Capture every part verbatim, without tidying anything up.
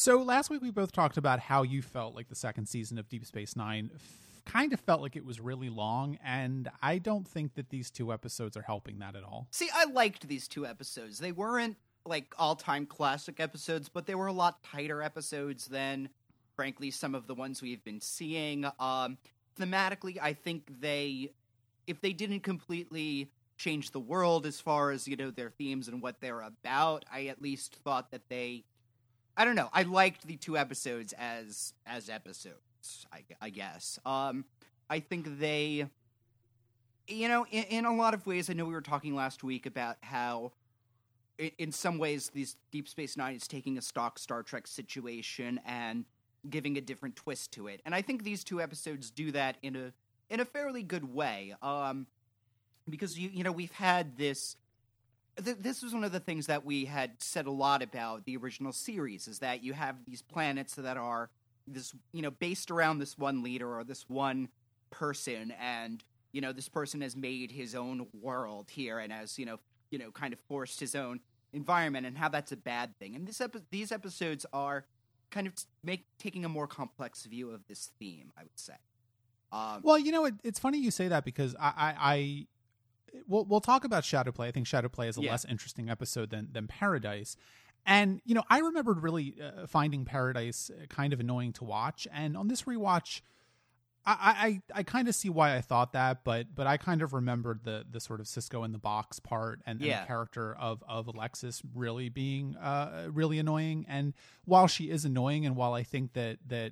So last week we both talked about how you felt like the second season of Deep Space Nine f- kind of felt like it was really long, and I don't think that these two episodes are helping that at all. See, I liked these two episodes. They weren't like all-time classic episodes, but they were a lot tighter episodes than, frankly, some of the ones we've been seeing. Um, thematically, I think they, if they didn't completely change the world as far as, you know, their themes and what they're about, I at least thought that they, I don't know, I liked the two episodes as as episodes, I, I guess. Um, I think they, you know, in, in a lot of ways, I know we were talking last week about how, in, in some ways, these Deep Space Nine is taking a stock Star Trek situation and giving a different twist to it. And I think these two episodes do that in a in a fairly good way. Um, because, you you know, we've had this... Th- this was one of the things that we had said a lot about the original series, is that you have these planets that are this, you know, based around this one leader or this one person, and, you know, this person has made his own world here and has, you know, you know, kind of forced his own environment, and how that's a bad thing. And this epi- these episodes are kind of make taking a more complex view of this theme, I would say. Um, Well, you know, it, it's funny you say that, because I, I, I we'll, we'll talk about Shadowplay. I think Shadowplay is a Yeah. less interesting episode than, than Paradise. And, you know, I remembered really uh, finding Paradise kind of annoying to watch. And on this rewatch, I, I, I kind of see why I thought that, but but I kind of remembered the the sort of Cisco in the box part, and, and Yeah. the character of, of Alexis really being uh, really annoying. And while she is annoying, and while I think that that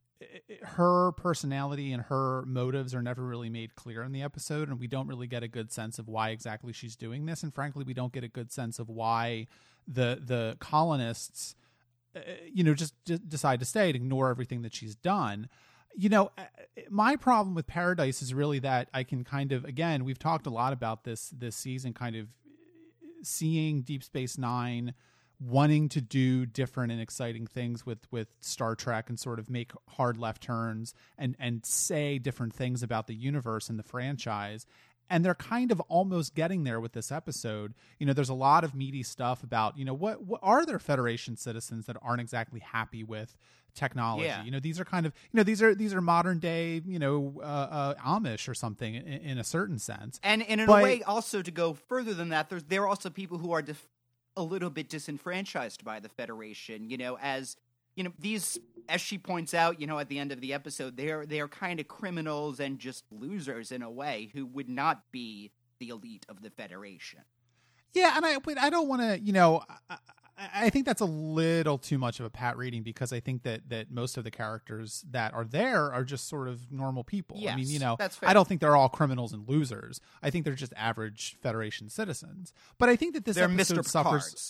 her personality and her motives are never really made clear in the episode, and we don't really get a good sense of why exactly she's doing this, and frankly, we don't get a good sense of why the the colonists, uh, you know, just, just decide to stay and ignore everything that she's done. You know, my problem with Paradise is really that I can kind of, again, we've talked a lot about this this season, kind of seeing Deep Space Nine wanting to do different and exciting things with with Star Trek, and sort of make hard left turns and and say different things about the universe and the franchise. And they're kind of almost getting there with this episode. You know, there's a lot of meaty stuff about, you know, what, what are there Federation citizens that aren't exactly happy with technology? Yeah. You know, these are kind of, you know, these are these are modern day, you know, uh, uh, Amish or something in, in a certain sense. And, and in But- a way, also to go further than that, there's there are also people who are dif- a little bit disenfranchised by the Federation. You know, as you know, these, as she points out, you know, at the end of the episode, they're they're kind of criminals and just losers in a way, who would not be the elite of the Federation. Yeah, and I but I don't want to, you know, I, I- I think that's a little too much of a pat reading, because I think that that most of the characters that are there are just sort of normal people. I mean, Yes, you know, that's fair. I don't think they're all criminals and losers. I think they're just average Federation citizens. But I think that this They're episode Mister suffers. Picards.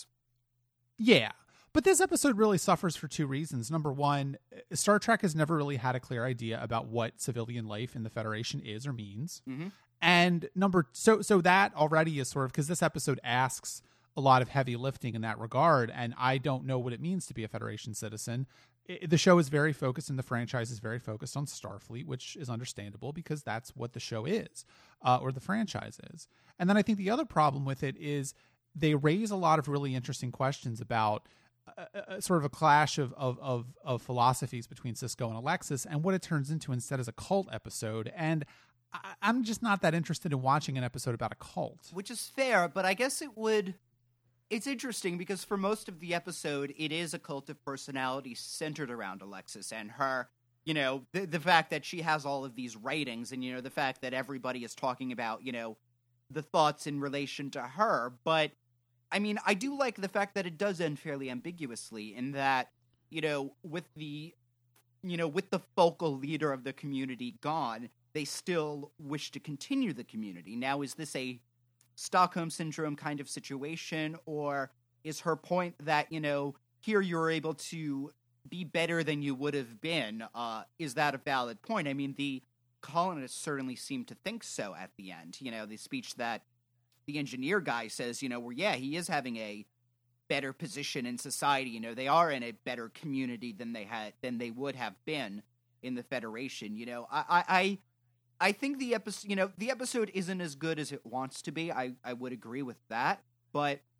Yeah. But this episode really suffers for two reasons. Number one, Star Trek has never really had a clear idea about what civilian life in the Federation is or means. Mhm. And number so so that already is sort of, because this episode asks a lot of heavy lifting in that regard, and I don't know what it means to be a Federation citizen. I- the show is very focused, and the franchise is very focused on Starfleet, which is understandable, because that's what the show is, uh, or the franchise is. And then I think the other problem with it is they raise a lot of really interesting questions about uh, uh, sort of a clash of, of of of philosophies between Cisco and Alexis, and what it turns into instead is a cult episode. And I, I'm just not that interested in watching an episode about a cult. Which is fair, but I guess it would... It's interesting, because for most of the episode, it is a cult of personality centered around Alexis and her, you know, the, the fact that she has all of these writings, and, you know, the fact that everybody is talking about, you know, the thoughts in relation to her. But, I mean, I do like the fact that it does end fairly ambiguously, in that, you know, with the, you know, with the focal leader of the community gone, they still wish to continue the community. Now, is this a Stockholm Syndrome kind of situation, or is her point that, you know, here you're able to be better than you would have been? Uh, is that a valid point? I mean, the colonists certainly seem to think so at the end. You know, the speech that the engineer guy says, you know, where, yeah, he is having a better position in society. You know, they are in a better community than they had, than they would have been in the Federation. You know, I, I, I I think the episode, you know, the episode isn't as good as it wants to be. I, I would agree with that. But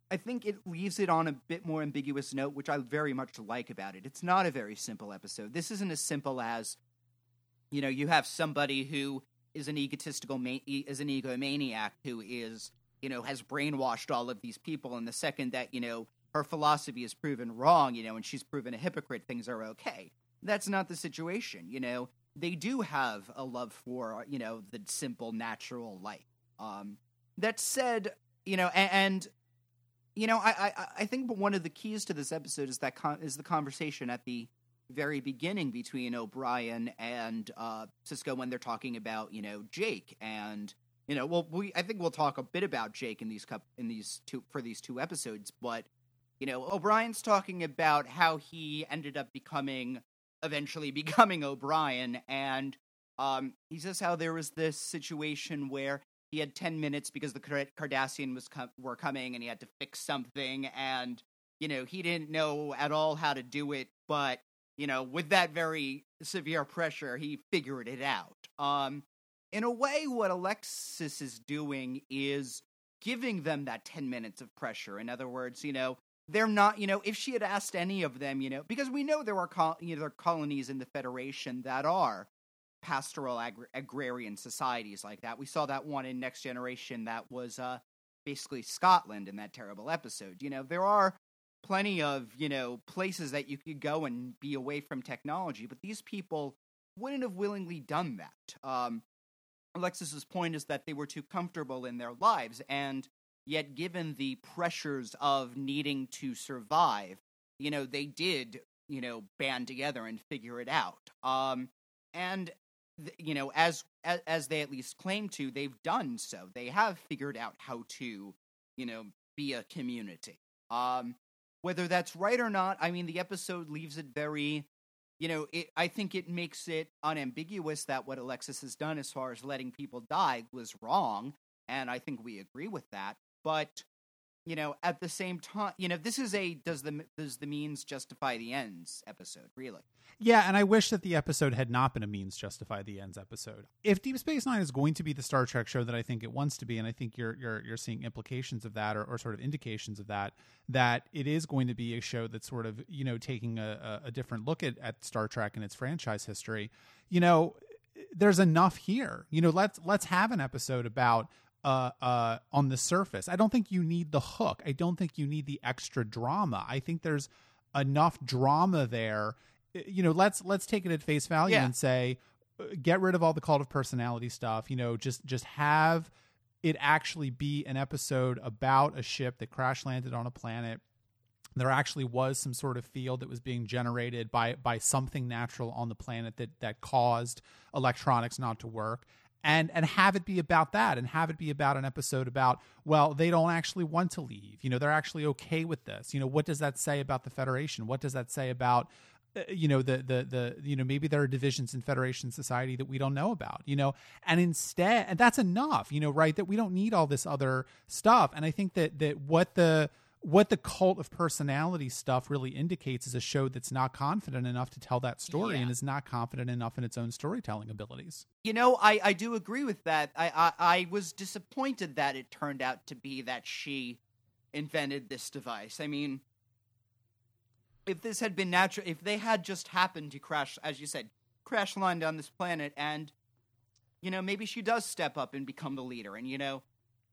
I think it leaves it on a bit more ambiguous note, which I very much like about it. It's not a very simple episode. This isn't as simple as, you know, you have somebody who is an egotistical, ma- is an egomaniac who is, you know, has brainwashed all of these people. And the second that, you know, her philosophy is proven wrong, you know, and she's proven a hypocrite, things are okay. That's not the situation, you know. They do have a love for, you know, the simple, natural life. Um, that said, you know, and, and you know, I, I I think one of the keys to this episode is that con- is the conversation at the very beginning between O'Brien and uh, Sisko when they're talking about, you know, Jake, and you know, well, we I think we'll talk a bit about Jake in these cup in these two for these two episodes, but you know, O'Brien's talking about how he ended up becoming eventually becoming O'Brien, and um, he says how there was this situation where he had ten minutes because the Cardassian was com- were coming, and he had to fix something, and you know he didn't know at all how to do it, but you know with that very severe pressure, he figured it out. Um, in a way, what Alexis is doing is giving them that ten minutes of pressure. In other words, you know they're not, you know, if she had asked any of them, you know, because we know there are col- you know there are colonies in the Federation that are pastoral agr- agrarian societies like that. We saw that one in Next Generation that was uh, basically Scotland in that terrible episode. You know, there are plenty of, you know, places that you could go and be away from technology, but these people wouldn't have willingly done that. Um, Alexis's point is that they were too comfortable in their lives, and yet given the pressures of needing to survive, you know, they did, you know, band together and figure it out. Um, and you know, as, as as they at least claim to, they've done so. They have figured out how to, you know, be a community. Um, whether that's right or not, I mean, the episode leaves it very, you know, it, I think it makes it unambiguous that what Alexis has done as far as letting people die was wrong, and I think we agree with that. But you know, at the same time, you know, this is a does the does the means justify the ends episode, really. Yeah, and I wish that the episode had not been a means justify the ends episode. If Deep Space Nine is going to be the Star Trek show that I think it wants to be, and I think you're you're you're seeing implications of that, or, or sort of indications of that, that it is going to be a show that's sort of, you know, taking a, a different look at, at Star Trek and its franchise history. You know, there's enough here. You know, let's let's have an episode about uh uh on the surface. I don't think you need the hook. I don't think you need the extra drama. I think there's enough drama there. You know, let's let's take it at face value yeah. and say, get rid of all the cult of personality stuff. You know, just just have it actually be an episode about a ship that crash landed on a planet. There actually was some sort of field that was being generated by by something natural on the planet that that caused electronics not to work. And and have it be about that, and have it be about an episode about, well, they don't actually want to leave. You know, they're actually okay with this. You know, what does that say about the Federation? What does that say about, uh, you know, the, the, the, you know, maybe there are divisions in Federation society that we don't know about, you know, and instead, and that's enough, you know, right, that we don't need all this other stuff. And I think that, that what the, what the cult of personality stuff really indicates is a show that's not confident enough to tell that story yeah. and is not confident enough in its own storytelling abilities. You know, I, I do agree with that. I, I, I was disappointed that it turned out to be that she invented this device. I mean, if this had been natural, if they had just happened to crash, as you said, crash land on this planet, and, you know, maybe she does step up and become the leader. And, you know,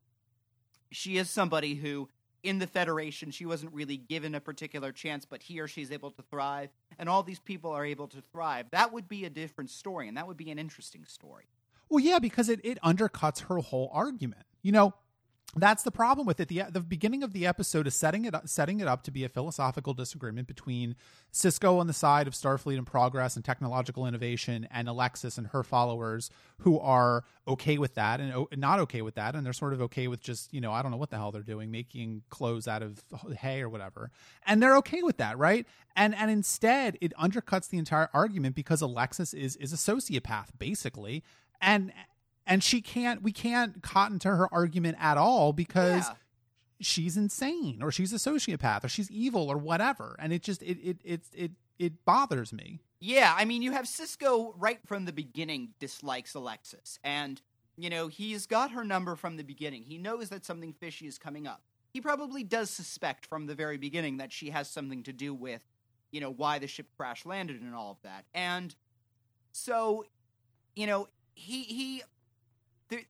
she is somebody who, in the Federation, she wasn't really given a particular chance, but here she's able to thrive, and all these people are able to thrive. That would be a different story, and that would be an interesting story. Well, yeah, because it, it undercuts her whole argument. You know, that's the problem with it. The the beginning of the episode is setting it up, setting it up to be a philosophical disagreement between Sisko on the side of Starfleet and progress and technological innovation, and Alexis and her followers, who are okay with that and not okay with that, and they're sort of okay with just, you know, I don't know what the hell they're doing, making clothes out of hay or whatever, and they're okay with that, right? And and instead, it undercuts the entire argument because Alexis is is a sociopath, basically, and. And she can't, we can't cotton to her argument at all because yeah. she's insane, or she's a sociopath, or she's evil, or whatever. And it just, it, it, it, it, it bothers me. Yeah. I mean, you have Sisko right from the beginning dislikes Alexis, and, you know, he's got her number from the beginning. He knows that something fishy is coming up. He he probably does suspect from the very beginning that she has something to do with, you know, why the ship crash landed and all of that. And so, you know, he he there,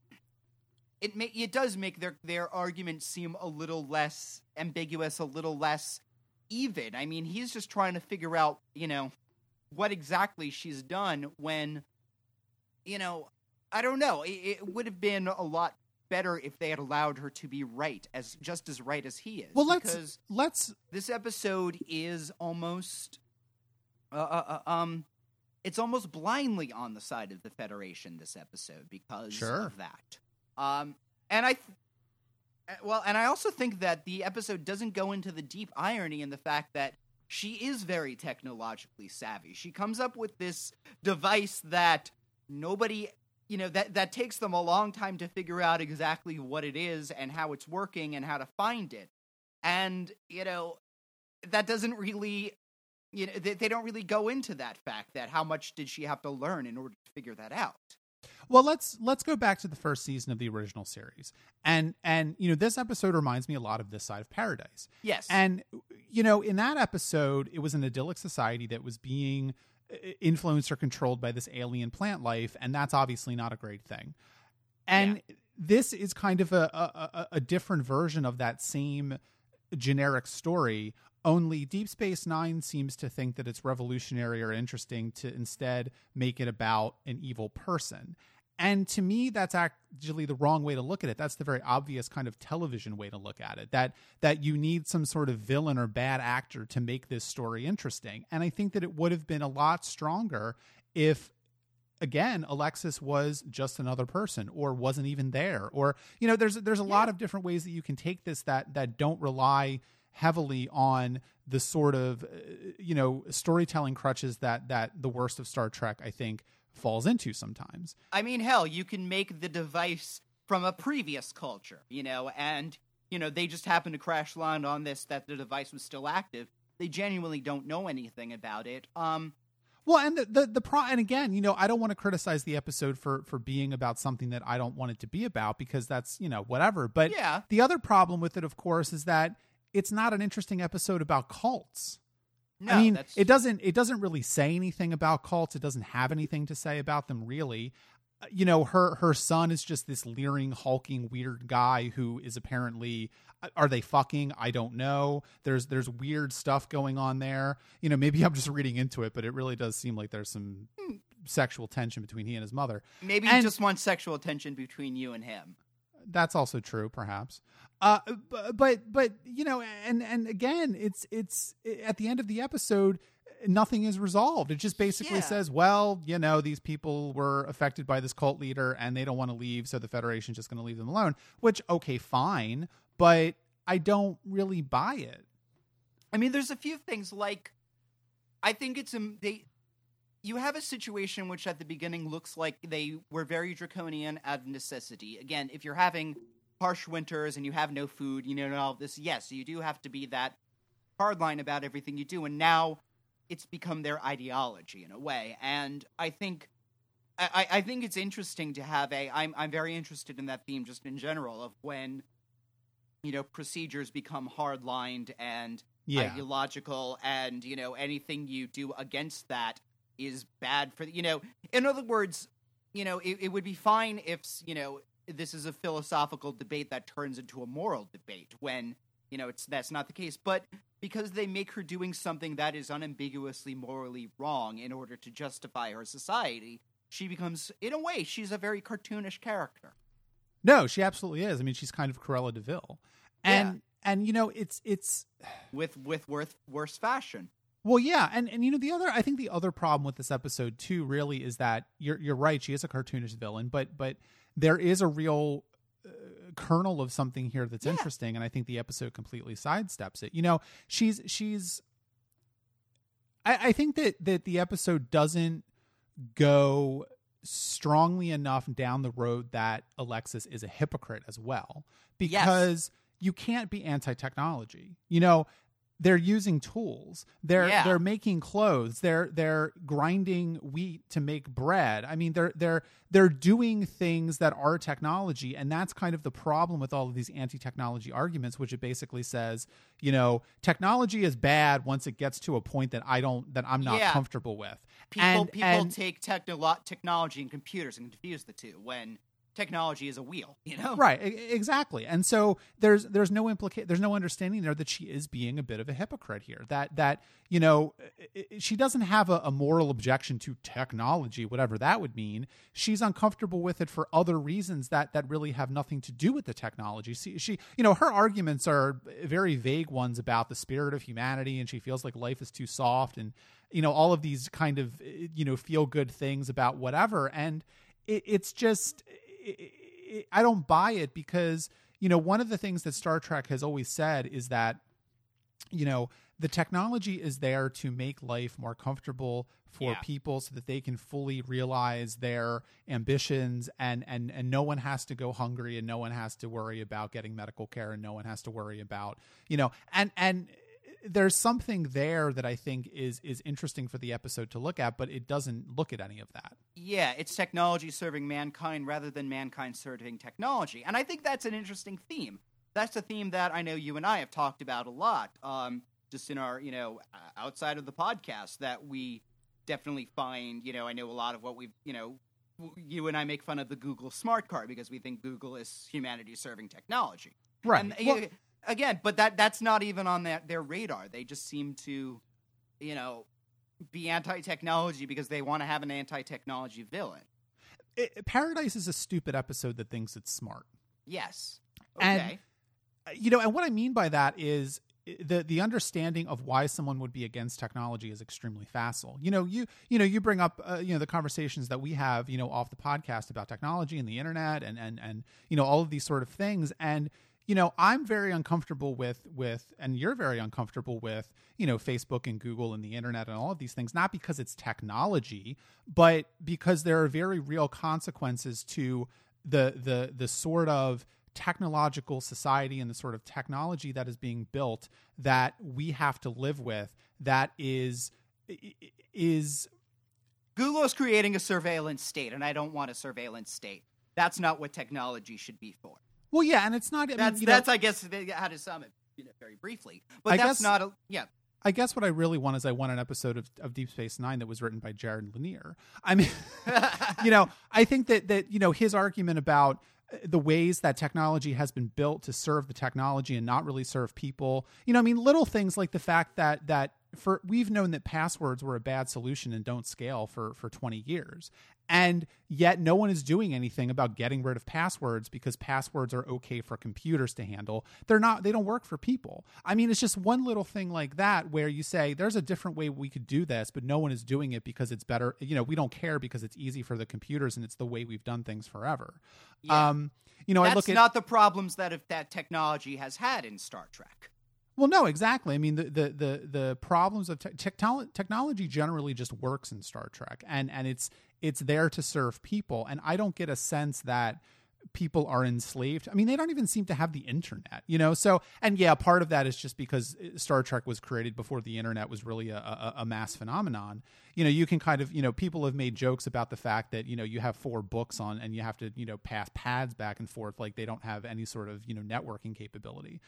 it may, it does make their their argument seem a little less ambiguous, a little less even. I mean, he's just trying to figure out, you know, what exactly she's done when, you know, I don't know. It, it would have been a lot better if they had allowed her to be right, as just as right as he is. Well, let's because let's this episode is almost, uh, uh, uh, um, it's almost blindly on the side of the Federation. This episode because Sure. of that. Um, and I, th- well, and I also think that the episode doesn't go into the deep irony in the fact that she is very technologically savvy. She comes up with this device that nobody. You know, that, that takes them a long time to figure out exactly what it is and how it's working and how to find it. And, you know, that doesn't really, you know, they, they don't really go into that fact that how much did she have to learn in order to figure that out. Well, let's let's go back to the first season of the original series. And and you know, this episode reminds me a lot of This Side of Paradise. Yes. And you know, in that episode, it was an idyllic society that was being influenced or controlled by this alien plant life, and that's obviously not a great thing. And yeah. This is kind of a, a a different version of that same generic story, only Deep Space Nine seems to think that it's revolutionary or interesting to instead make it about an evil person. And to me, that's actually the wrong way to look at it. That's the very obvious kind of television way to look at it, that that you need some sort of villain or bad actor to make this story interesting. And I think that it would have been a lot stronger if, again, Alexis was just another person or wasn't even there. Or, you know, there's there's a yeah. lot of different ways that you can take this that that don't rely heavily on the sort of, uh, you know, storytelling crutches that that the worst of Star Trek, I think, falls into sometimes. I mean, hell, you can make the device from a previous culture, you know, and, you know, they just happen to crash land on this, that the device was still active. They genuinely don't know anything about it. Um, well, and the, the, the pro, and again, you know, I don't want to criticize the episode for, for being about something that I don't want it to be about, because that's, you know, whatever. But yeah. The other problem with it, of course, is that it's not an interesting episode about cults. No, I mean, that's... it doesn't it doesn't really say anything about cults. It doesn't have anything to say about them, really. You know, her her son is just this leering, hulking, weird guy who is apparently, are they fucking? I don't know. There's there's weird stuff going on there. You know, maybe I'm just reading into it, but it really does seem like there's some hmm. sexual tension between he and his mother. Maybe and, he just wants sexual tension between you and him. That's also true, perhaps. Uh, but, but, but, you know, and, and again, it's, it's at the end of the episode, nothing is resolved. It just basically yeah. says, well, you know, these people were affected by this cult leader and they don't want to leave. So the Federation's just going to leave them alone, which, okay, fine. But I don't really buy it. I mean, there's a few things like, I think it's, um, they, you have a situation which at the beginning looks like they were very draconian out of necessity. Again, if you're having harsh winters and you have no food, you know, and all of this, yes, you do have to be that hardline about everything you do. And now it's become their ideology in a way. And I think, I, I think it's interesting to have a, I'm, I'm very interested in that theme just in general of when, you know, procedures become hardlined and yeah. ideological and, you know, anything you do against that is bad for, you know, in other words, you know, it, it would be fine if, you know, this is a philosophical debate that turns into a moral debate when, you know, it's that's not the case. But because they make her doing something that is unambiguously morally wrong in order to justify her society, she becomes, in a way, she's a very cartoonish character. No, she absolutely is. I mean, she's kind of Cruella de Vil. And, yeah. and you know, it's, it's... With, with worse, worse fashion. Well, yeah, and and you know the other, I think the other problem with this episode too, really, is that you're you're right. She is a cartoonish villain, but but there is a real uh, kernel of something here that's yeah. interesting, and I think the episode completely sidesteps it. You know, she's she's. I, I think that that the episode doesn't go strongly enough down the road that Alexis is a hypocrite as well, because yes. you can't be anti-technology. You know. they're using tools. They're Yeah. they're making clothes. They're they're grinding wheat to make bread. I mean, they're they're they're doing things that are technology, and that's kind of the problem with all of these anti-technology arguments, which it basically says, you know, technology is bad once it gets to a point that I don't that I'm not Yeah. comfortable with. People and, people and, take technolo- technology and computers and confuse the two when technology is a wheel, you know? Right, e- exactly. And so there's there's no implica- there's no understanding there that she is being a bit of a hypocrite here. That that you know i- i- she doesn't have a, a moral objection to technology, whatever that would mean. She's uncomfortable with it for other reasons that that really have nothing to do with the technology. See, she you know her arguments are very vague ones about the spirit of humanity, and she feels like life is too soft, and you know all of these kind of you know feel good things about whatever. And it, it's just. I don't buy it because, you know, one of the things that Star Trek has always said is that, you know, the technology is there to make life more comfortable for Yeah. people so that they can fully realize their ambitions and, and, and no one has to go hungry and no one has to worry about getting medical care and no one has to worry about, you know, and, and, there's something there that I think is is interesting for the episode to look at, but it doesn't look at any of that. Yeah, it's technology serving mankind rather than mankind serving technology. And I think that's an interesting theme. That's a theme that I know you and I have talked about a lot, um, just in our, you know, outside of the podcast, that we definitely find, you know, I know a lot of what we've, you know, you and I make fun of the Google smart card because we think Google is humanity serving technology. Right. And, Well, Again, but that that's not even on that their radar. They just seem to, you know, be anti-technology because they want to have an anti-technology villain. it, Paradise is a stupid episode that thinks it's smart. Yes. Okay. And, you know, and what I mean by that is the the understanding of why someone would be against technology is extremely facile. You know, you you know, you bring up uh, you know the conversations that we have, you know, off the podcast about technology and the internet and and and you know all of these sort of things. And you know, I'm very uncomfortable with, with, and you're very uncomfortable with, you know, Facebook and Google and the internet and all of these things, not because it's technology, but because there are very real consequences to the, the, the sort of technological society and the sort of technology that is being built that we have to live with. That is, is Google is creating a surveillance state, and I don't want a surveillance state. That's not what technology should be for. Well, yeah, and it's not. I That's mean, you that's know, I guess how to sum it, you know, very briefly. But I that's guess- not a yeah. I guess what I really want is I want an episode of, of Deep Space Nine that was written by Jared Lanier. I mean, you know, I think that that you know his argument about the ways that technology has been built to serve the technology and not really serve people. You know, I mean, little things like the fact that that for we've known that passwords were a bad solution and don't scale for for twenty years. And yet no one is doing anything about getting rid of passwords because passwords are okay for computers to handle. They're not, they don't work for people. I mean, it's just one little thing like that where you say there's a different way we could do this, but no one is doing it because it's better. You know, we don't care because it's easy for the computers and it's the way we've done things forever. Yeah. Um, you know, That's I look at not the problems that if that technology has had in Star Trek. Well, no, exactly. I mean, the the the, the problems of te- technolo- technology generally just works in Star Trek, and and it's it's there to serve people. And I don't get a sense that people are enslaved. I mean, they don't even seem to have the internet, you know? So, and yeah, part of that is just because Star Trek was created before the internet was really a, a, a mass phenomenon. You know, you can kind of, you know, people have made jokes about the fact that, you know, you have four books on and you have to, you know, pass pads back and forth. Like they don't have any sort of, you know, networking capability,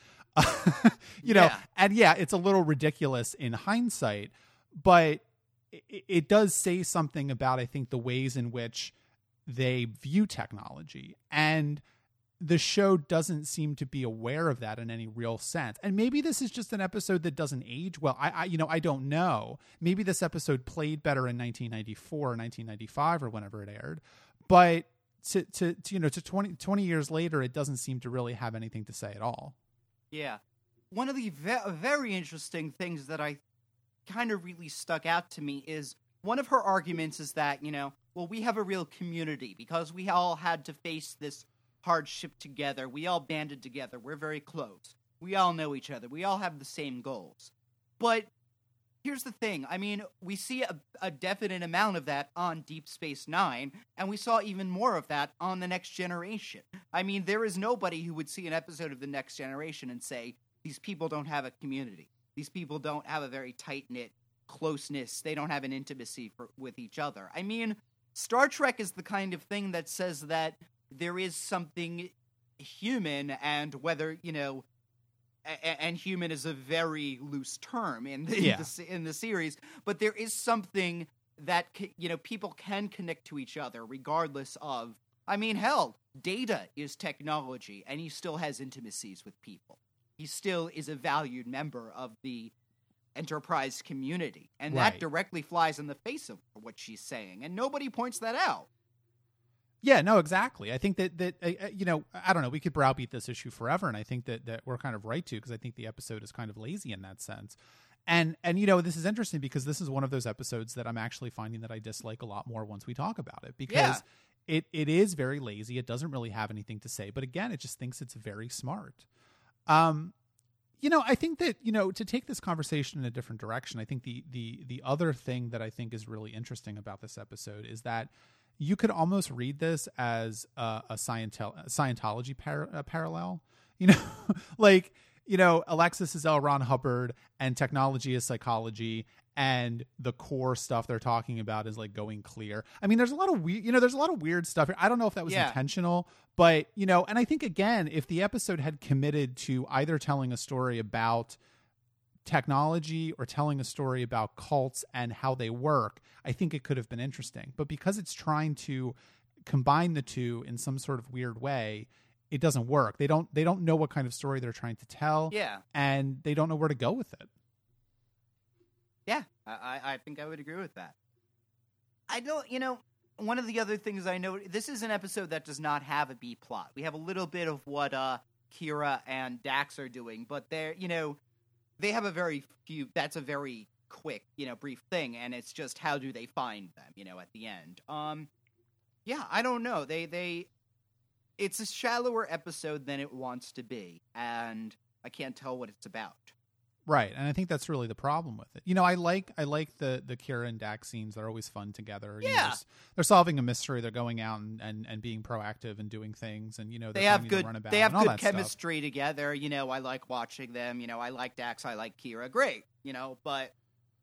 you know, Yeah. and yeah, it's a little ridiculous in hindsight, but it, it does say something about, I think, the ways in which they view technology, and the show doesn't seem to be aware of that in any real sense. And maybe this is just an episode that doesn't age well. I, I you know, I don't know. Maybe this episode played better in nineteen ninety-four or nineteen ninety-five or whenever it aired, but to, to, to you know, to twenty, twenty years later, it doesn't seem to really have anything to say at all. Yeah. One of the ve- very interesting things that I kind of really stuck out to me is one of her arguments is that, you know, well, we have a real community because we all had to face this hardship together. We all banded together. We're very close. We all know each other. We all have the same goals. But here's the thing. I mean, we see a, a definite amount of that on Deep Space Nine, and we saw even more of that on The Next Generation. I mean, there is nobody who would see an episode of The Next Generation and say, these people don't have a community. These people don't have a very tight-knit closeness. They don't have an intimacy for, with each other. I mean, Star Trek is the kind of thing that says that there is something human, and whether, you know, a- and human is a very loose term in the, Yeah. in the in the series, but there is something that, you know, people can connect to each other regardless of, I mean, hell, Data is technology, and he still has intimacies with people. He still is a valued member of the Enterprise community, and Right. that directly flies in the face of what she's saying, and nobody points that out. Yeah, no, exactly. I think that that uh, you know, I don't know. We could browbeat this issue forever, and I think that that we're kind of right to, because I think the episode is kind of lazy in that sense. And and you know, this is interesting because this is one of those episodes that I'm actually finding that I dislike a lot more once we talk about it, because Yeah. it it is very lazy. It doesn't really have anything to say, but again, it just thinks it's very smart. Um, you know, I think that, you know, to take this conversation in a different direction, I think the the the other thing that I think is really interesting about this episode is that you could almost read this as a, a, Scientel- a Scientology par- a parallel. You know, like, you know, Alexis is L. Ron Hubbard and technology is psychology, and the core stuff they're talking about is like going clear. I mean, there's a lot of weird, you know, there's a lot of weird stuff here. I don't know if that was Yeah. intentional, but, you know, and I think, again, if the episode had committed to either telling a story about technology or telling a story about cults and how they work, I think it could have been interesting. But because it's trying to combine the two in some sort of weird way, it doesn't work. They don't they don't know what kind of story they're trying to tell. Yeah. And they don't know where to go with it. Yeah, I, I I think I would agree with that. I don't, you know, one of the other things I know, this is an episode that does not have a B plot. We have a little bit of what uh, Kira and Dax are doing, but they're, you know, they have a very few, that's a very quick, you know, brief thing, and it's just how do they find them, you know, at the end. Um, yeah, I don't know. They, they, it's a shallower episode than it wants to be, and I can't tell what it's about. Right, and I think that's really the problem with it. You know, I like I like the the Kira and Dax scenes. They're always fun together. You know, Yeah. they're, they're solving a mystery. They're going out and, and, and being proactive and doing things. And you know, They have finding the good. runabout They have and all good that stuff. chemistry together. You know, I like watching them. You know, I like Dax. I like Kira. Great. You know, but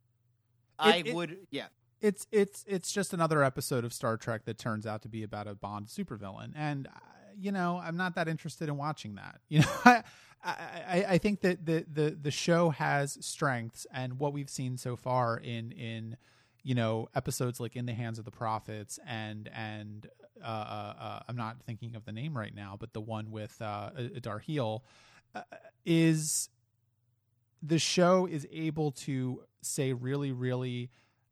I it- would. Yeah. It's it's it's just another episode of Star Trek that turns out to be about a Bond supervillain, and uh, you know, I'm not that interested in watching that. You know, I, I I think that the the the show has strengths, and what we've seen so far in in you know episodes like In the Hands of the Prophets and and uh, uh, uh, I'm not thinking of the name right now, but the one with uh, Darheel uh, is the show is able to say really really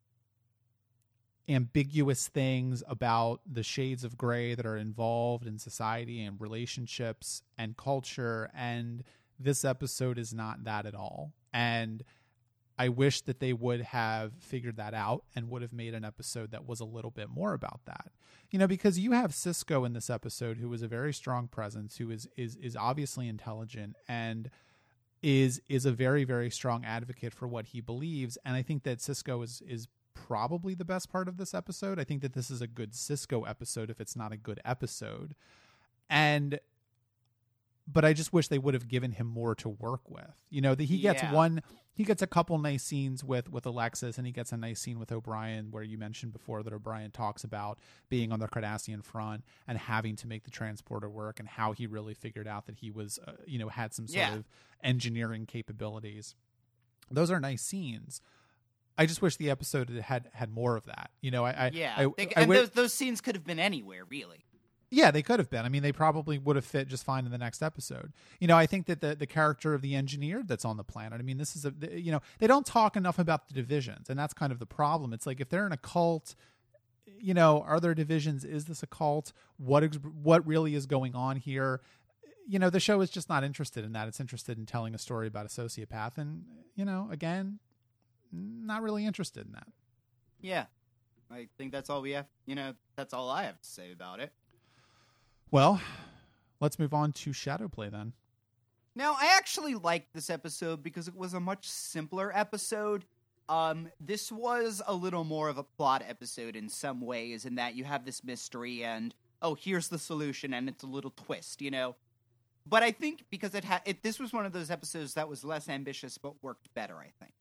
ambiguous things about the shades of gray that are involved in society and relationships and culture, and this episode is not that at all. And I wish that they would have figured that out and would have made an episode that was a little bit more about that. You know, because you have Sisko in this episode, who is a very strong presence, who is is is obviously intelligent and is is a very very strong advocate for what he believes. And I think that Sisko is is probably the best part of this episode. I think that this is a good Sisko episode if it's not a good episode. And but I just wish they would have given him more to work with. You know, that he gets Yeah. one he gets a couple nice scenes with with Alexis, and he gets a nice scene with O'Brien where you mentioned before that O'Brien talks about being on the Cardassian front and having to make the transporter work, and how he really figured out that he was uh, you know had some sort Yeah. of engineering capabilities. Those are nice scenes. I just wish the episode had had more of that. You know, I, I Yeah. I, They- I and wi- those those scenes could have been anywhere, really. yeah, they could have been. I mean, they probably would have fit just fine in the next episode. You know, I think that the the character of the engineer that's on the planet. I mean, this is a you know they don't talk enough about the divisions, and that's kind of the problem. It's like if they're in a cult, you know, are there divisions? Is this a cult? What ex- what really is going on here? You know, the show is just not interested in that. It's interested in telling a story about a sociopath, and you know, again, not really interested in that. Yeah. I think that's all we have. You know, that's all I have to say about it. Well, let's move on to Shadowplay then. Now, I actually liked this episode because it was a much simpler episode. Um, this was a little more of a plot episode in some ways, in that you have this mystery and, oh, here's the solution, and it's a little twist, you know? but I think because it had it, this was one of those episodes that was less ambitious but worked better. I think.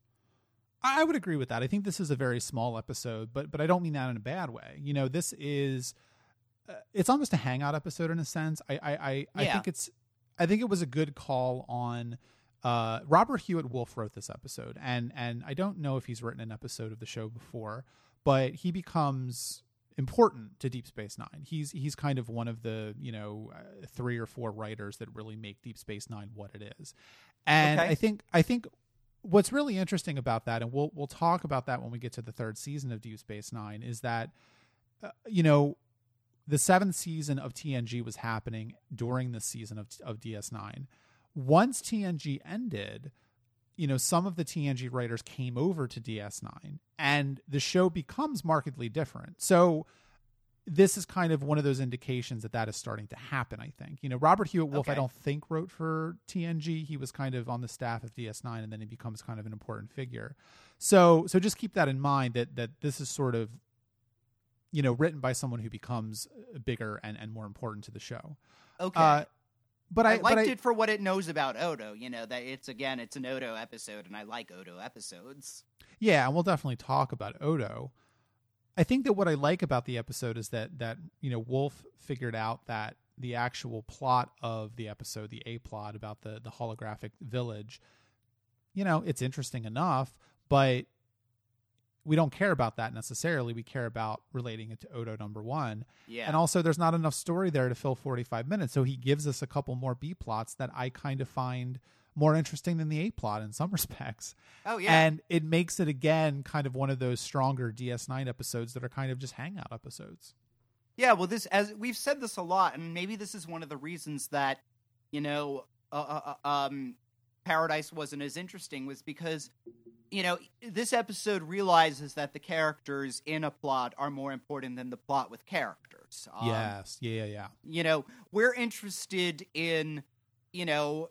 I would agree with that. I think this is a very small episode, but but I don't mean that in a bad way. You know, this is uh, it's almost a hangout episode in a sense. I I I, I Yeah. think it's I think it was a good call on uh, Robert Hewitt Wolf wrote this episode, and and I don't know if he's written an episode of the show before, but he becomes important to Deep Space Nine. He's he's kind of one of the, you know, uh, three or four writers that really make Deep Space Nine what it is. And Okay. I think I think what's really interesting about that, and we'll we'll talk about that when we get to the third season of Deep Space Nine, is that uh, you know, the seventh season of T N G was happening during the season of of D S nine. Once T N G ended, you know, some of the T N G writers came over to D S nine, and the show becomes markedly different. So this is kind of one of those indications that that is starting to happen, I think. You know, Robert Hewitt Wolf, Okay. I don't think wrote for T N G. He was kind of on the staff of D S nine, and then he becomes kind of an important figure. So so just keep that in mind, that that this is sort of, you know, written by someone who becomes bigger and, and more important to the show. Okay. Uh, but I, I liked but I, it for what it knows about Odo. You know that it's again, it's an Odo episode, and I like Odo episodes. Yeah, and we'll definitely talk about Odo. I think that what I like about the episode is that that you know, Wolf figured out that the actual plot of the episode, the A plot about the the holographic village, you know, it's interesting enough, but we don't care about that necessarily. We care about relating it to Odo number one. Yeah. And also there's not enough story there to fill forty-five minutes. So he gives us a couple more B plots that I kind of find more interesting than the A plot in some respects. Oh yeah. And it makes it, again, kind of one of those stronger D S nine episodes that are kind of just hangout episodes. Yeah, well, this, as we've said this a lot, and maybe this is one of the reasons that, you know, uh, uh, um, Paradise wasn't as interesting, was because, you know, this episode realizes that the characters in a plot are more important than the plot with characters. Um, Yes. Yeah, yeah, yeah. You know, we're interested in, you know,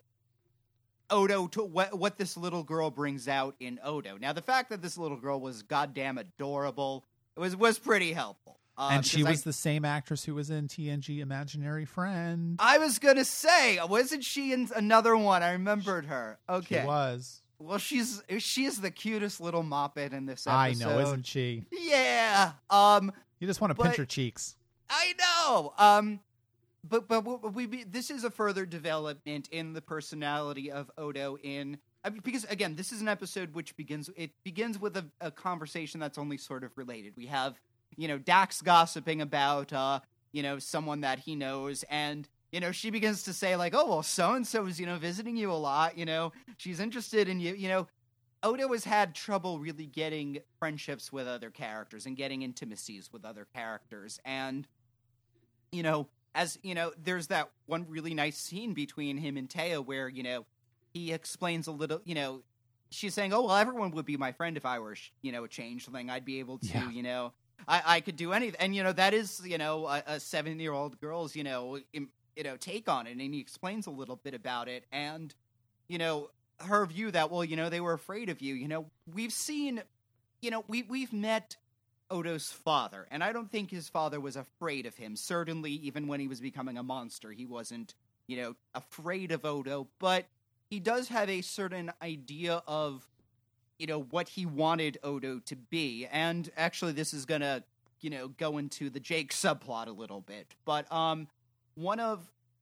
Odo, to what, what this little girl brings out in Odo. Now, the fact that this little girl was goddamn adorable was was pretty helpful. Um, And she 'cause was I, the same actress who was in T N G Imaginary Friend. I was gonna say, wasn't she in another one? I remembered her. Okay. She was. Well, she's she is the cutest little moppet in this I episode. know, isn't she? Yeah. Um, You just want to But- pinch her cheeks. I know. Um, but but we, we this is a further development in the personality of Odo. In I mean, because again, this is an episode which begins. It begins with a, a conversation that's only sort of related. We have, you know, Dax gossiping about uh, you know, someone that he knows, and you know, she begins to say like, oh well, so and so is, you know, visiting you a lot. You know, she's interested in you. You know, Odo has had trouble really getting friendships with other characters and getting intimacies with other characters, and you know, as you know, there's that one really nice scene between him and Taya where, you know, he explains a little, you know, she's saying, oh, well, everyone would be my friend if I were, you know, a changeling. I'd be able to, Yeah. you know, I, I could do anything. And, you know, that is, you know, a, a seven-year-old girl's, you know, im, you know, take on it. And he explains a little bit about it. And, you know, her view that, well, you know, they were afraid of you. You know, we've seen, you know, we, we've met Odo's father, and I don't think his father was afraid of him. Certainly, even when he was becoming a monster, he wasn't, you know, afraid of Odo, but he does have a certain idea of, you know, what he wanted Odo to be. And actually, this is gonna, you know, go into the Jake subplot a little bit. But um, one of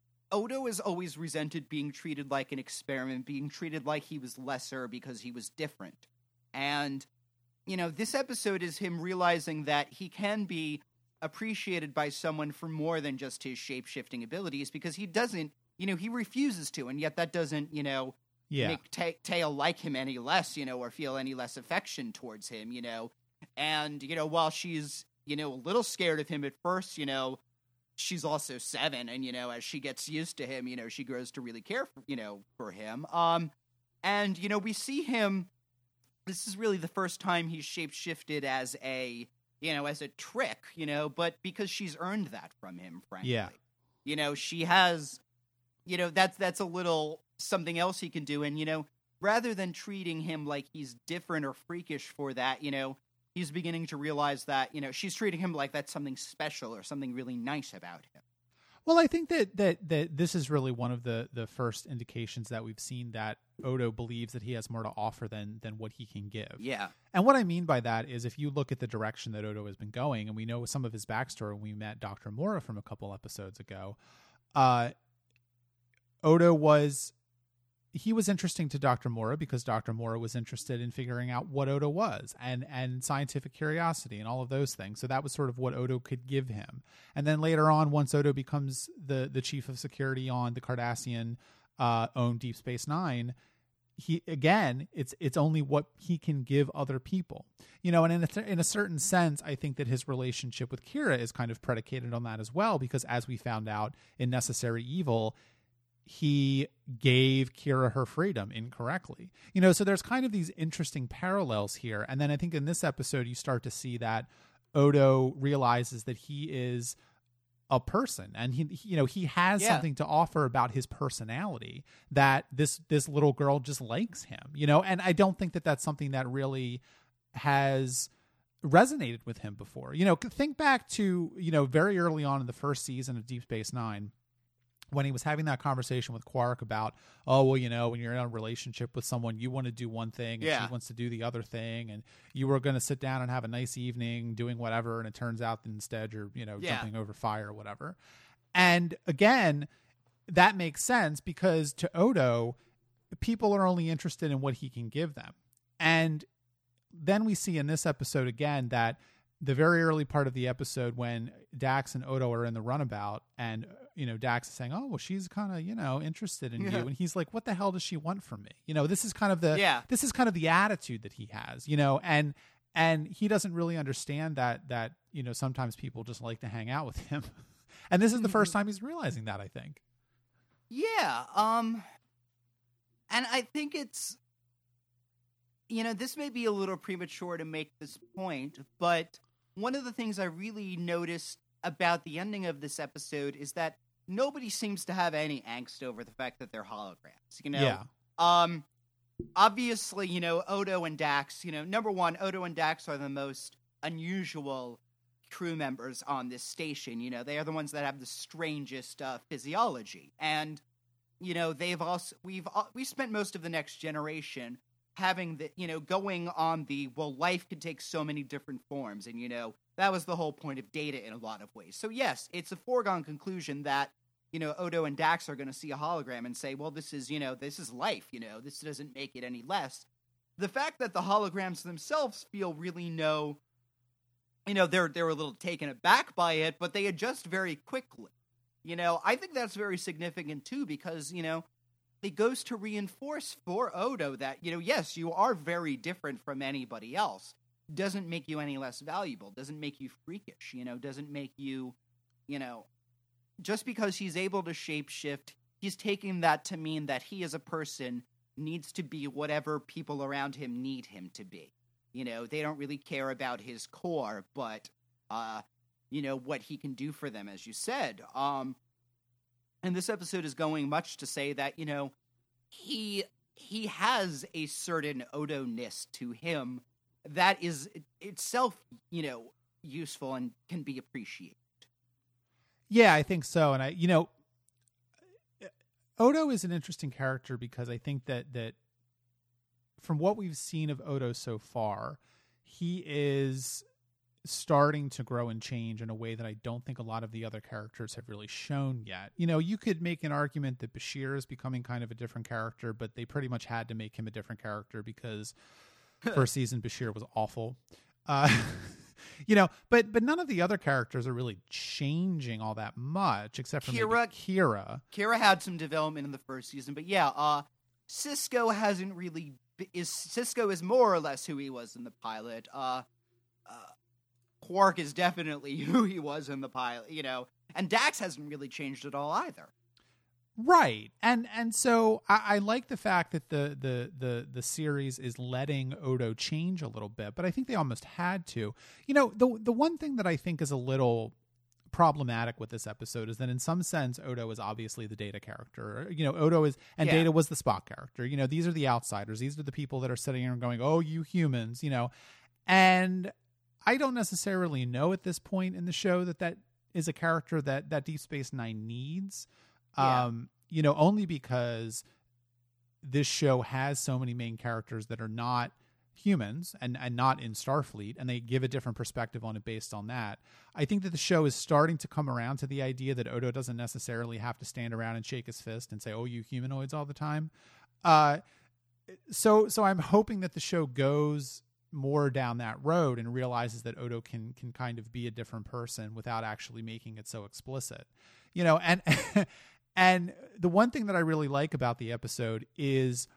Odo is always resented being treated like an experiment, being treated like he was lesser because he was different. And you know, this episode is him realizing that he can be appreciated by someone for more than just his shape-shifting abilities, because he doesn't, you know, he refuses to, and yet that doesn't, you know, Yeah. make Ta- Taya like him any less, you know, or feel any less affection towards him, you know. And, you know, while she's, you know, a little scared of him at first, you know, she's also seven, and, you know, as she gets used to him, you know, she grows to really care, for, you know, for him. Um, and, you know, we see him. This is really the first time he's shape-shifted as a, you know, as a trick, you know, but because she's earned that from him, frankly. Yeah. You know, she has, you know, that's, that's a little something else he can do. And, you know, rather than treating him like he's different or freakish for that, you know, he's beginning to realize that, you know, she's treating him like that's something special or something really nice about him. Well, I think that that that this is really one of the the first indications that we've seen that Odo believes that he has more to offer than than what he can give. Yeah. And what I mean by that is if you look at the direction that Odo has been going, and we know some of his backstory when we met Doctor Mora from a couple episodes ago, uh, Odo was he was interesting to Doctor Mora because Doctor Mora was interested in figuring out what Odo was and and scientific curiosity and all of those things. So that was sort of what Odo could give him. And then later on, once Odo becomes the the chief of security on the Cardassian uh, owned Deep Space Nine, he again, it's it's only what he can give other people, you know. And in a, in a certain sense, I think that his relationship with Kira is kind of predicated on that as well, because as we found out in Necessary Evil, he gave Kira her freedom incorrectly, you know. So there's kind of these interesting parallels here. And then I think in this episode, you start to see that Odo realizes that he is a person, and he, he you know, he has yeah. something to offer about his personality that this this little girl just likes him, you know. And I don't think that that's something that really has resonated with him before. You know, think back to, you know, very early on in the first season of Deep Space Nine, when he was having that conversation with Quark about, oh, well, you know, when you're in a relationship with someone, you want to do one thing and yeah. she wants to do the other thing. And you were going to sit down and have a nice evening doing whatever. And it turns out that instead you're, you know, yeah. jumping over fire or whatever. And again, that makes sense because to Odo, people are only interested in what he can give them. And then we see in this episode again that the very early part of the episode when Dax and Odo are in the runabout and, you know, Dax is saying, oh, well, she's kind of, you know, interested in yeah. you. And he's like, what the hell does she want from me? You know, this is kind of the, yeah. this is kind of the attitude that he has, you know, and, and he doesn't really understand that, that, you know, sometimes people just like to hang out with him. And this is the first time he's realizing that, I think. Yeah. Um, and I think it's, you know, this may be a little premature to make this point, but one of the things I really noticed about the ending of this episode is that nobody seems to have any angst over the fact that they're holograms, you know? Yeah. Um, obviously, you know, Odo and Dax, you know, number one, Odo and Dax are the most unusual crew members on this station. You know, they are the ones that have the strangest uh, physiology. And, you know, they've also, we've, uh, we spent most of the Next Generation having the, you know, going on the, well, life could take so many different forms. And, you know, that was the whole point of Data in a lot of ways. So, yes, it's a foregone conclusion that, you know, Odo and Dax are going to see a hologram and say, well, this is, you know, this is life, you know, this doesn't make it any less. The fact that the holograms themselves feel really no, you know, they're, they're a little taken aback by it, but they adjust very quickly. You know, I think that's very significant, too, because, you know, it goes to reinforce for Odo that, you know, yes, you are very different from anybody else. Doesn't make you any less valuable. Doesn't make you freakish, you know, doesn't make you, you know, just because he's able to shapeshift, he's taking that to mean that he as a person needs to be whatever people around him need him to be. You know, they don't really care about his core, but, uh, you know, what he can do for them, as you said. Um, And this episode is going much to say that, you know, he he has a certain Odo-ness to him that is itself, you know, useful and can be appreciated. Yeah, I think so. And I, you know, Odo is an interesting character because I think that that from what we've seen of Odo so far, he is starting to grow and change in a way that I don't think a lot of the other characters have really shown yet. You know, you could make an argument that Bashir is becoming kind of a different character, but they pretty much had to make him a different character because first season Bashir was awful. Uh, you know, but but none of the other characters are really changing all that much, except for Kira. Maybe Kira. Kira had some development in the first season, but yeah, uh, Sisko hasn't really is Sisko is more or less who he was in the pilot. Uh, uh, Quark is definitely who he was in the pilot, you know, and Dax hasn't really changed at all either. Right. And and so I, I like the fact that the, the the the series is letting Odo change a little bit, but I think they almost had to. You know, the the one thing that I think is a little problematic with this episode is that in some sense Odo is obviously the Data character. You know, Odo is and yeah. Data was the Spock character. You know, these are the outsiders. These are the people that are sitting here and going, "Oh, you humans," you know. And I don't necessarily know at this point in the show that that is a character that that Deep Space Nine needs. Yeah. Um, you know, only because this show has so many main characters that are not humans and, and not in Starfleet, and they give a different perspective on it based on that. I think that the show is starting to come around to the idea that Odo doesn't necessarily have to stand around and shake his fist and say, "Oh, you humanoids," all the time. Uh, so, so I'm hoping that the show goes more down that road and realizes that Odo can can kind of be a different person without actually making it so explicit, you know. And and the one thing that I really like about the episode is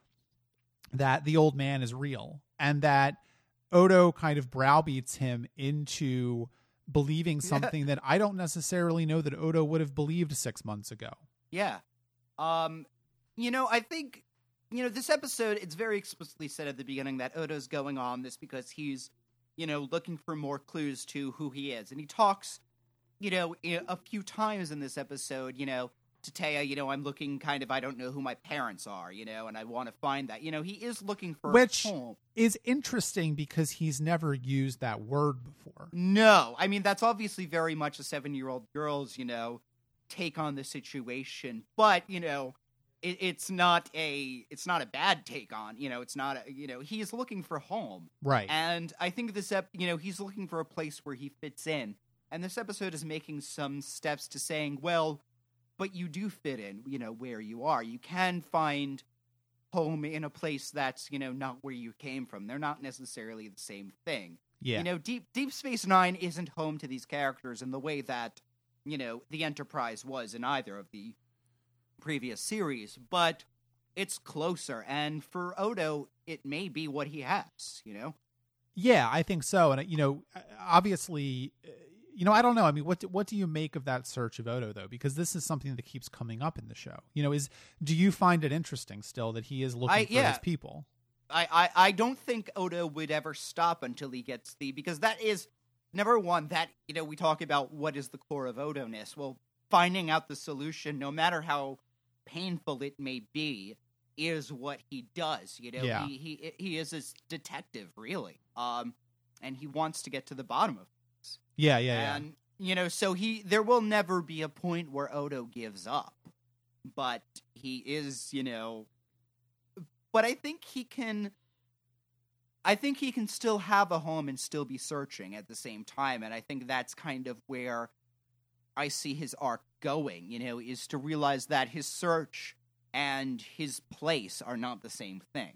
that the old man is real, and that Odo kind of browbeats him into believing something that I don't necessarily know that Odo would have believed six months ago. Yeah. Um, you know, I think, you know, this episode, it's very explicitly said at the beginning that Odo's going on this because he's, you know, looking for more clues to who he is. And he talks, you know, a few times in this episode, you know, to Taya, you know, I'm looking kind of, I don't know who my parents are, you know, and I want to find that. You know, he is looking for Which home. is interesting because he's never used that word before. No, I mean, that's obviously very much a seven-year-old girl's, you know, take on the situation. But, you know, it, it's not a, it's not a bad take on, you know, it's not, a, you know, he is looking for home. Right. And I think this, ep- you know, he's looking for a place where he fits in. And this episode is making some steps to saying, well, but you do fit in, you know, where you are. You can find home in a place that's, you know, not where you came from. They're not necessarily the same thing. Yeah. You know, Deep Deep Space Nine isn't home to these characters in the way that, you know, the Enterprise was in either of the previous series, but it's closer. And for Odo, it may be what he has, you know? Yeah, I think so. And, you know, obviously, you know, I don't know. I mean, what do, what do you make of that search of Odo, though? Because this is something that keeps coming up in the show. You know, is do you find it interesting still that he is looking I, for yeah. his people? I, I, I don't think Odo would ever stop until he gets the... Because that is, number one, that, you know, we talk about what is the core of Odo-ness. Well, finding out the solution, no matter how painful it may be, is what he does. You know, yeah. he, he he is a detective, really. Um, and he wants to get to the bottom of it. Yeah, yeah, and, yeah. you know, so he there will never be a point where Odo gives up. But he is, you know... But I think he can... I think he can still have a home and still be searching at the same time. And I think that's kind of where I see his arc going, you know, is to realize that his search and his place are not the same thing.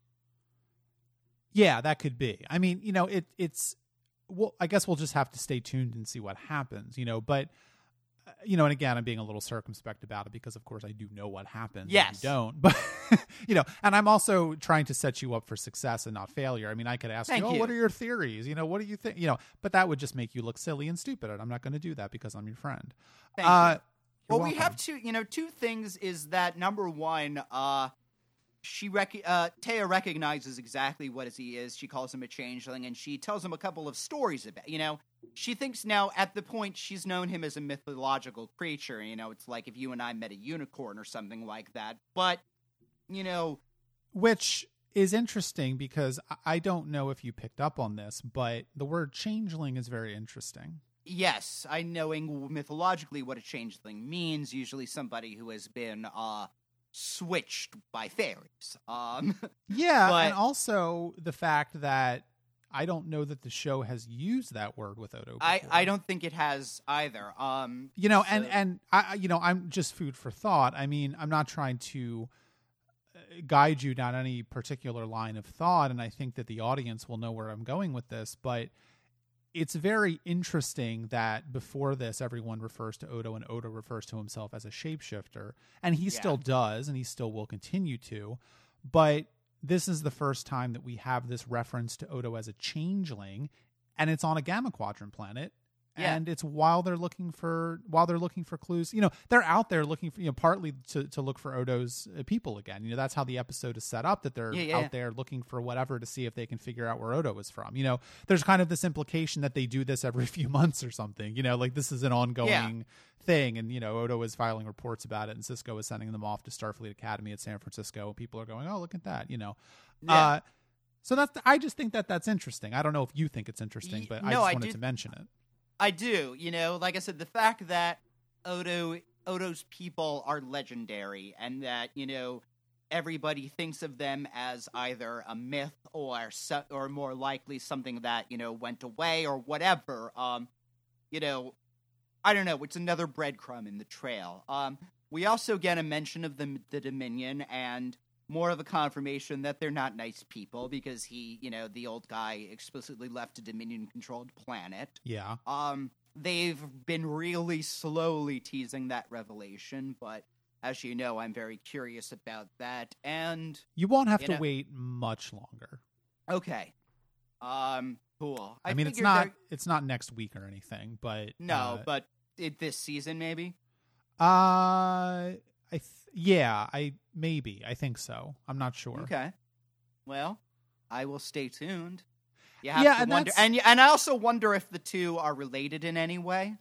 Yeah, that could be. I mean, you know, it it's... Well, I guess we'll just have to stay tuned and see what happens, you know, but, uh, you know, and again, I'm being a little circumspect about it because, of course, I do know what happens. Yes. You don't. But, you know, and I'm also trying to set you up for success and not failure. I mean, I could ask Thank you, oh, you. what are your theories? You know, what do you think? You know, but that would just make you look silly and stupid, and I'm not going to do that because I'm your friend. Thank uh, you. Well, welcome. we have two, you know, two things is that, number one, uh, she rec- uh, Taya recognizes exactly what he is. She calls him a changeling, and she tells him a couple of stories about, you know, she thinks now at the point she's known him as a mythological creature. You know, it's like if you and I met a unicorn or something like that. But, you know, which is interesting because I don't know if you picked up on this, but the word changeling is very interesting. Yes, I knowing mythologically what a changeling means, usually somebody who has been uh, switched by fairies. Um, yeah, but, and also the fact that I don't know that the show has used that word with Odo before. I, I don't think it has either. Um, you know, so, and, and I, you know, I'm just food for thought. I mean, I'm not trying to guide you down any particular line of thought, and I think that the audience will know where I'm going with this, but it's very interesting that before this, everyone refers to Odo, and Odo refers to himself as a shapeshifter, and he yeah. still does, and he still will continue to. But this is the first time that we have this reference to Odo as a changeling, and it's on a Gamma Quadrant planet. Yeah. And it's while they're looking for while they're looking for clues. You know, they're out there looking for, you know, partly to, to look for Odo's uh, people again. You know, that's how the episode is set up, that they're yeah, yeah. out there looking for whatever to see if they can figure out where Odo is from. You know, there's kind of this implication that they do this every few months or something. You know, like this is an ongoing yeah. thing. And, you know, Odo is filing reports about it, and Cisco is sending them off to Starfleet Academy at San Francisco. And people are going, oh, look at that, you know. Yeah. Uh, so that's I just think that that's interesting. I don't know if you think it's interesting, but no, I just I wanted do- to mention it. I do. You know, like I said, the fact that Odo Odo's people are legendary, and that, you know, everybody thinks of them as either a myth or so, or more likely something that, you know, went away or whatever. Um, you know, I don't know. It's another breadcrumb in the trail. Um, we also get a mention of the the Dominion, and more of a confirmation that they're not nice people, because he, you know, the old guy explicitly left a Dominion-controlled planet. Yeah. Um, they've been really slowly teasing that revelation, but as you know, I'm very curious about that. And you won't have you to know, wait much longer. Okay. Um, cool. I, I mean, it's not it's not next week or anything, but no, uh, but it, this season maybe. Uh, I th- yeah, I maybe I think so. I'm not sure. Okay. Well, I will stay tuned. You have yeah, to and wonder, that's... and and I also wonder if the two are related in any way.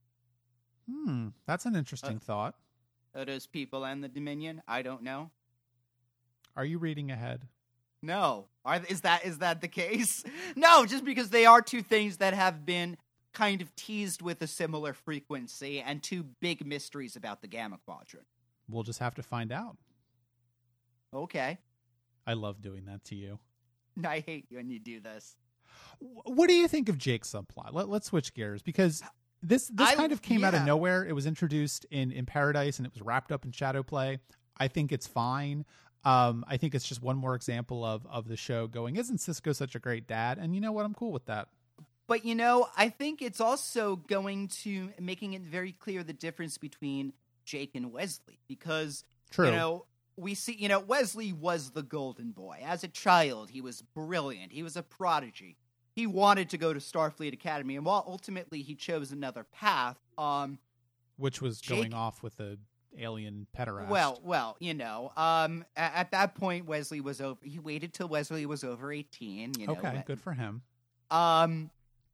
Hmm, that's an interesting uh, thought. Odo's people and the Dominion. I don't know. Are you reading ahead? No. Are is that is that the case? No, just because they are two things that have been kind of teased with a similar frequency, and two big mysteries about the Gamma Quadrant. We'll just have to find out. Okay. I love doing that to you. I hate you when you do this. What do you think of Jake's subplot? Let, let's switch gears, because this this I, kind of came yeah. out of nowhere. It was introduced in, in Paradise, and it was wrapped up in Shadowplay. I think it's fine. Um, I think it's just one more example of, of the show going, isn't Sisko such a great dad? And you know what? I'm cool with that. But, you know, I think it's also going to making it very clear the difference between Jake and Wesley, because, True. you know, we see, you know, Wesley was the golden boy. As a child, he was brilliant. He was a prodigy. He wanted to go to Starfleet Academy, and while ultimately he chose another path, um, which was Jake, going off with the alien pederast. Well, well, you know, um, at, at that point, Wesley was over. He waited till Wesley was over eighteen. You know, okay, but, good for him. Um,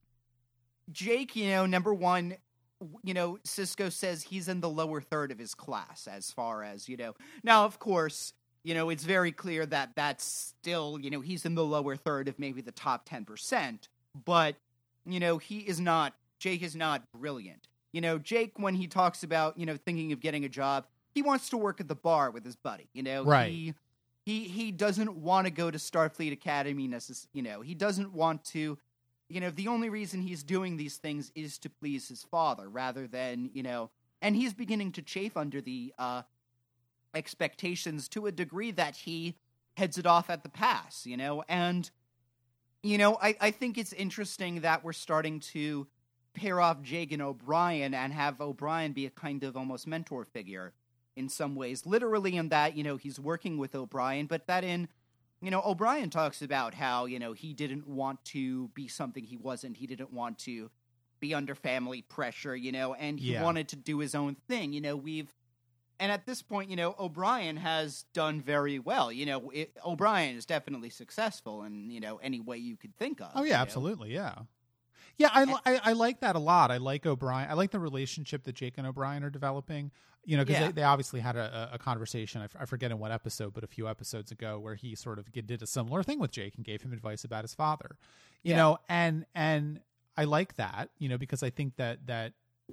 Jake, you know, number one, you know, Sisko says he's in the lower third of his class as far as, you know. Now, of course, you know, it's very clear that that's still, you know, he's in the lower third of maybe the top ten percent. But, you know, he is not, Jake is not brilliant. You know, Jake, when he talks about, you know, thinking of getting a job, he wants to work at the bar with his buddy, you know. Right. He, he, he doesn't want to go to Starfleet Academy, necess- you know. He doesn't want to. You know, the only reason he's doing these things is to please his father, rather than, you know, and he's beginning to chafe under the uh, expectations to a degree that he heads it off at the pass, you know, and, you know, I, I think it's interesting that we're starting to pair off Jake and O'Brien and have O'Brien be a kind of almost mentor figure in some ways, literally in that, you know, he's working with O'Brien, but that in You know, O'Brien talks about how, you know, he didn't want to be something he wasn't. He didn't want to be under family pressure, you know, and he yeah. wanted to do his own thing. You know, we've, and at this point, you know, O'Brien has done very well. You know, it, O'Brien is definitely successful in, you know, any way you could think of. Oh, yeah, you absolutely. know? Yeah. Yeah, I, I, I like that a lot. I like O'Brien. I like the relationship that Jake and O'Brien are developing. You know, because yeah. they, they obviously had a, a conversation, I, f- I forget in what episode, but a few episodes ago, where he sort of did a similar thing with Jake and gave him advice about his father. You yeah. know, and and I like that, you know, because I think that that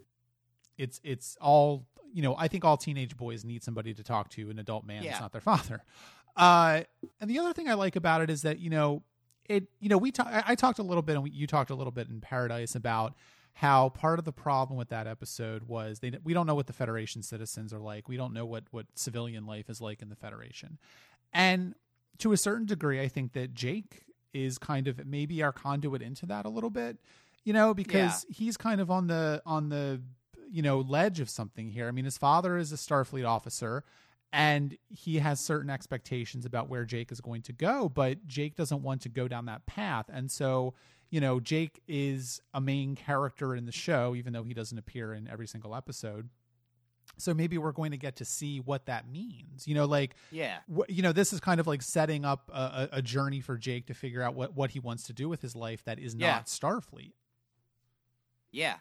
it's it's all, you know, I think all teenage boys need somebody to talk to, an adult man yeah. that's not their father. Uh, and the other thing I like about it is that, you know, it, you know, we talk, I, I talked a little bit, and we, you talked a little bit in Paradise about how part of the problem with that episode was they we don't know what the Federation citizens are like. We don't know what, what civilian life is like in the Federation. And to a certain degree, I think that Jake is kind of maybe our conduit into that a little bit, you know, because yeah. he's kind of on the, on the, you know, ledge of something here. I mean, his father is a Starfleet officer, and he has certain expectations about where Jake is going to go, but Jake doesn't want to go down that path. And so, you know, Jake is a main character in the show, even though he doesn't appear in every single episode. So maybe we're going to get to see what that means. You know, like, yeah, wh- you know, this is kind of like setting up a, a journey for Jake to figure out what, what he wants to do with his life that is yeah. not Starfleet. Yeah.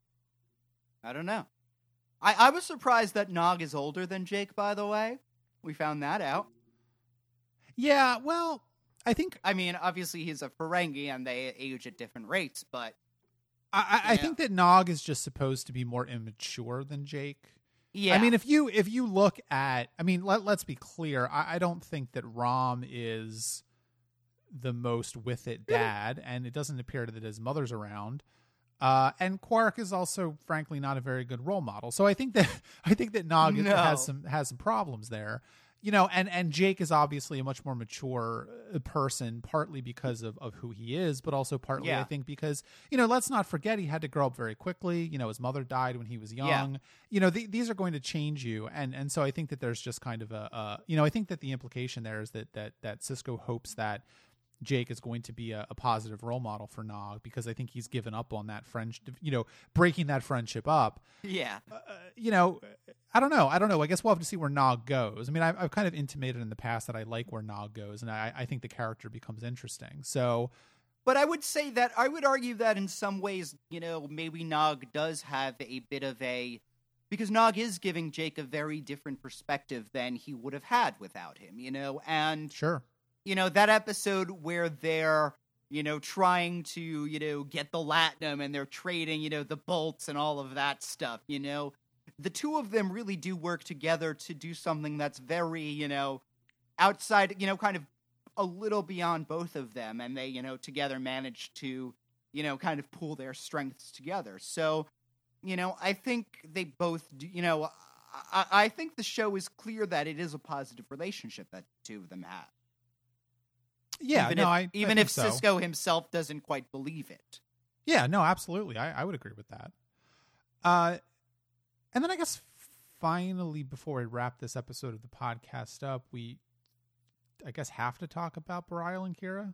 I don't know. I, I was surprised that Nog is older than Jake, by the way. We found that out. Yeah, well, I think... I mean, obviously he's a Ferengi and they age at different rates, but... I, I think that Nog is just supposed to be more immature than Jake. Yeah. I mean, if you if you look at, I mean, let, let's be clear. I, I don't think that Rom is the most with it dad, and it doesn't appear that his mother's around. Uh, and Quark is also, frankly, not a very good role model. So I think that I think that Nog No. has some has some problems there. You know, and, and Jake is obviously a much more mature person, partly because of, of who he is, but also partly, Yeah. I think, because, you know, let's not forget he had to grow up very quickly. You know, his mother died when he was young. Yeah. You know, th- these are going to change you. And and so I think that there's just kind of a, uh, you know, I think that the implication there is that that that Sisko hopes that Jake is going to be a, a positive role model for Nog, because I think he's given up on that friendship, you know, breaking that friendship up. Yeah. Uh, you know, I don't know. I don't know. I guess we'll have to see where Nog goes. I mean, I've, I've kind of intimated in the past that I like where Nog goes, and I, I think the character becomes interesting. So, But I would say that, I would argue that in some ways, you know, maybe Nog does have a bit of a, because Nog is giving Jake a very different perspective than he would have had without him, you know, and sure. You know, that episode where they're, you know, trying to, you know, get the Latinum and they're trading, you know, the bolts and all of that stuff, you know, the two of them really do work together to do something that's very, you know, outside, you know, kind of a little beyond both of them. And they, you know, together manage to, you know, kind of pool their strengths together. So, you know, I think they both, do, you know, I, I think the show is clear that it is a positive relationship that the two of them have. Yeah, even no, if, I even I if think so. Sisko himself doesn't quite believe it. Yeah, no, absolutely. I, I would agree with that. Uh, and then I guess finally, before we wrap this episode of the podcast up, we, I guess, have to talk about Bareil and Kira.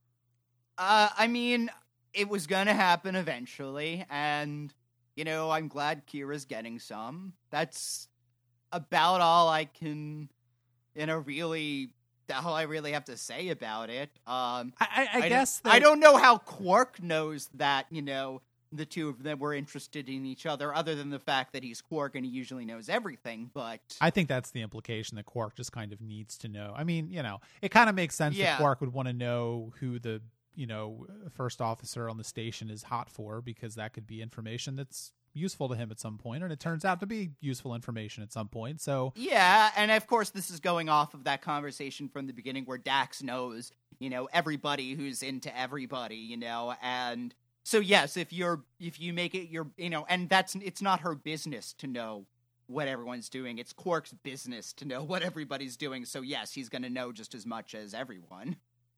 Uh, I mean, it was going to happen eventually, and, you know, I'm glad Kira's getting some. That's about all I can, you know, really... all I really have to say about it. Um, I, I, I, I guess don't, that, I don't know how Quark knows that, you know, the two of them were interested in each other, other than the fact that he's Quark and he usually knows everything, but... I think that's the implication, that Quark just kind of needs to know. I mean, you know, it kind of makes sense Yeah. that Quark would want to know who the, you know, first officer on the station is hot for, because that could be information that's useful to him at some point, and it turns out to be useful information at some point. So yeah, and of course this is going off of that conversation from the beginning where Dax knows, you know, everybody who's into everybody, you know, and so yes, if you're if you make it your, you know, and that's it's not her business to know what everyone's doing. It's Quark's business to know what everybody's doing. So yes, he's going to know just as much as everyone.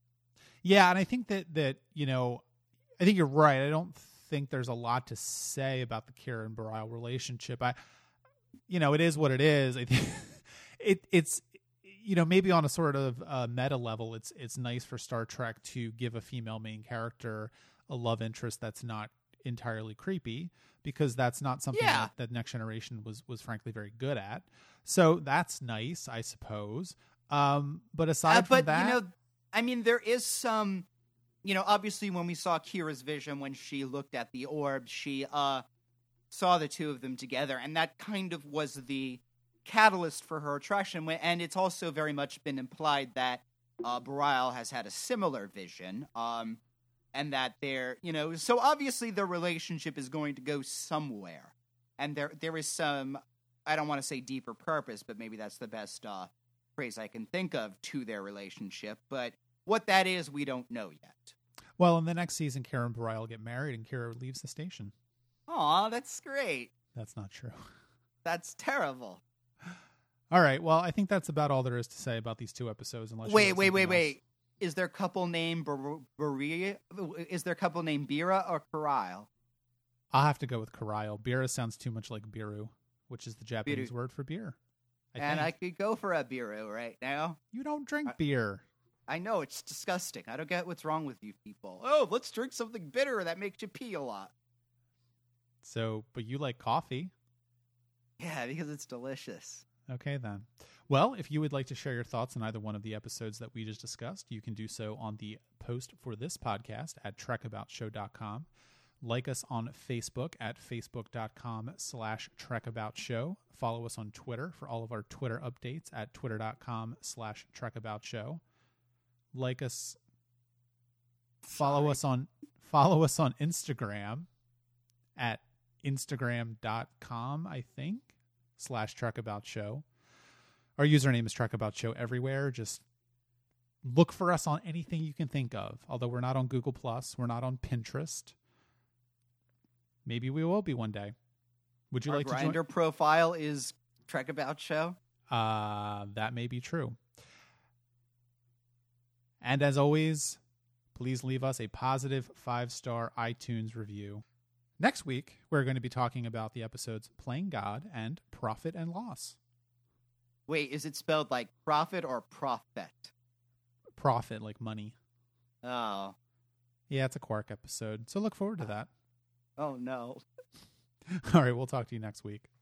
Yeah, and I think that that, you know, I think you're right. I don't think there's a lot to say about the Kira and Bareil relationship. I, you know, it is what it is. I think it it's, you know, maybe on a sort of uh, meta level, it's it's nice for Star Trek to give a female main character a love interest that's not entirely creepy, because that's not something Yeah. that, that Next Generation was was frankly very good at. So that's nice, I suppose. Um, but aside Uh, from but that, you know, I mean, there is some. You know, obviously when we saw Kira's vision, when she looked at the orb, she uh, saw the two of them together, and that kind of was the catalyst for her attraction. And it's also very much been implied that uh, Bareil has had a similar vision, um, and that they're, you know, so obviously their relationship is going to go somewhere. And there, there is some, I don't want to say deeper purpose, but maybe that's the best uh, phrase I can think of to their relationship. But what that is, we don't know yet. well, in the next season, Kira and Bareil get married, and Kira leaves the station. Aw, that's great. That's not true. That's terrible. All right. Well, I think that's about all there is to say about these two episodes. Unless you Wait, have wait, wait, something wait. Is their couple name Bar- Baria? Is their couple name Bira or Karile? else. I'll have to go with Karail. Bira sounds too much like biru, which is the Japanese Biru. word for beer. I And I think. could go for a Biru right now. You don't drink I- beer. I know, it's disgusting. I don't get what's wrong with you people. Oh, let's drink something bitter that makes you pee a lot. So, but you like coffee. Yeah, because it's delicious. Okay, then. Well, if you would like to share your thoughts on either one of the episodes that we just discussed, you can do so on the post for this podcast at trek about show dot com. Like us on Facebook at facebook.com slash trekaboutshow. Follow us on Twitter for all of our Twitter updates at twitter.com slash trekaboutshow. Like us, follow Sorry. us on follow us on Instagram at instagram dot com, I think, slash Truckabout Show. Our username is Truckabout Show everywhere. Just look for us on anything you can think of. Although we're not on Google Plus, we're not on Pinterest. Maybe we will be one day. Would you Our like to join? Grindr profile is Truckabout Show. Uh, that may be true. And as always, please leave us a positive five-star iTunes review. Next week, we're going to be talking about the episodes Playing God and Profit and Loss. Wait, is it spelled like profit or profit? Profit, like money. Oh. Yeah, it's a Quark episode, so look forward to that. Oh, no. All right, we'll talk to you next week.